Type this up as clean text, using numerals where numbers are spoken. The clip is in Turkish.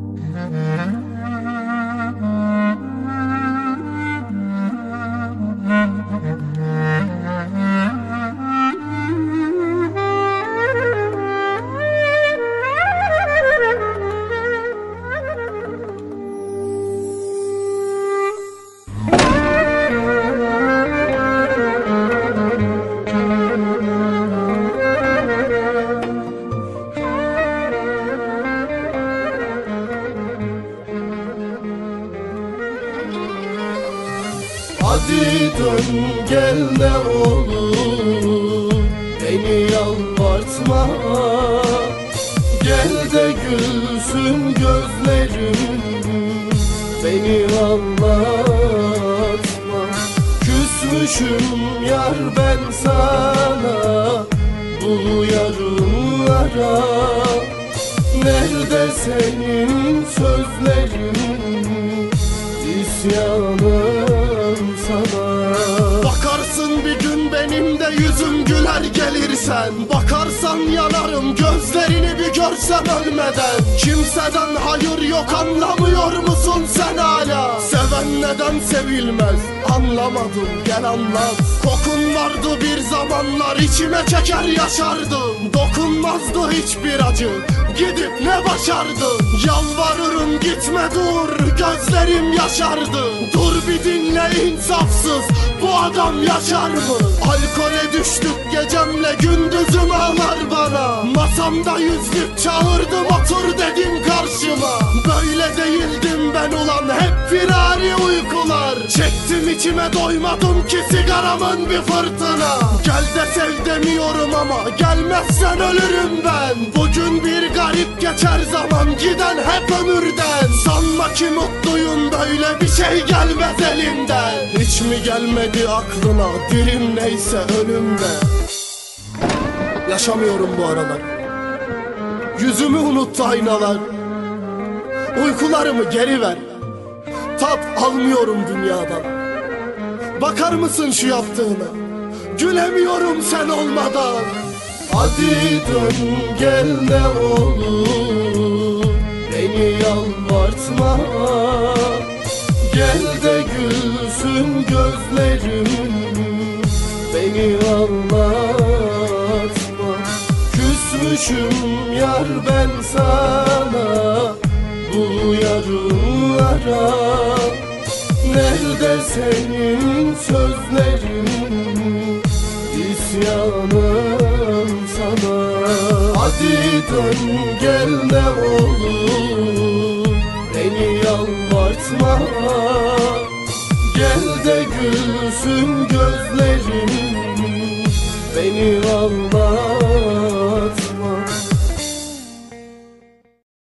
Hadi dön gel ne olur, beni yalvartma. Gel de gülsün gözlerim, beni ağlatma. Küsmüşüm yar ben sana bu yarınlara. Nerede senin sözlerin, isyanım sana. Bakarsın bir gün benim de yüzüm güler gelirsen. Bakarsan yanarım gözlerini bir görsem ölmeden. Kimseden hayır yok anlamıyor musun sen hala? Seven neden sevilmez anlamadım, gel anlat. Kokun vardı bir zamanlar, içime çeker yaşardım. Dokunmazdı hiçbir acı, gidip ne başardın? Yalvarırım gitme dur, gözlerim yaşardı. Dur bir dinle insafsız, bu adam yaşar mı? Alkole düştük gecemle, gündüzüm ağlar bana. Masamda yüzlük çağırdım, otur dedim karşıma. Böyle değildim ben ulan, hep firari uykular. Çektim içime doymadım ki sigaramın bir fırtına. Gel de sev demiyorum ama gelmezsen ölürüm ben. Bugün bir garip geçer zaman, giden hep ömürden. Sanma ki mutluyum, böyle bir şey gelmez elimden. Hiç mi gelmedi aklına dirim neyse ölümde? Yaşamıyorum bu aralar, yüzümü unuttu aynalar. Uykularımı geri ver, tat almıyorum dünyadan. Bakar mısın şu yaptığına, gülemiyorum sen olmadan. Hadi dön gel ne olur, beni yalvartma. Gel de gülsün gözlerim, beni ağlatma. Küsmüşüm yar ben sana bu yarınlara. Nerede senin sözlerin, isyanım sana. Hadi dön gel ne olur, beni yalvartma. Gel de gülsün gözlerim, beni ağlatma.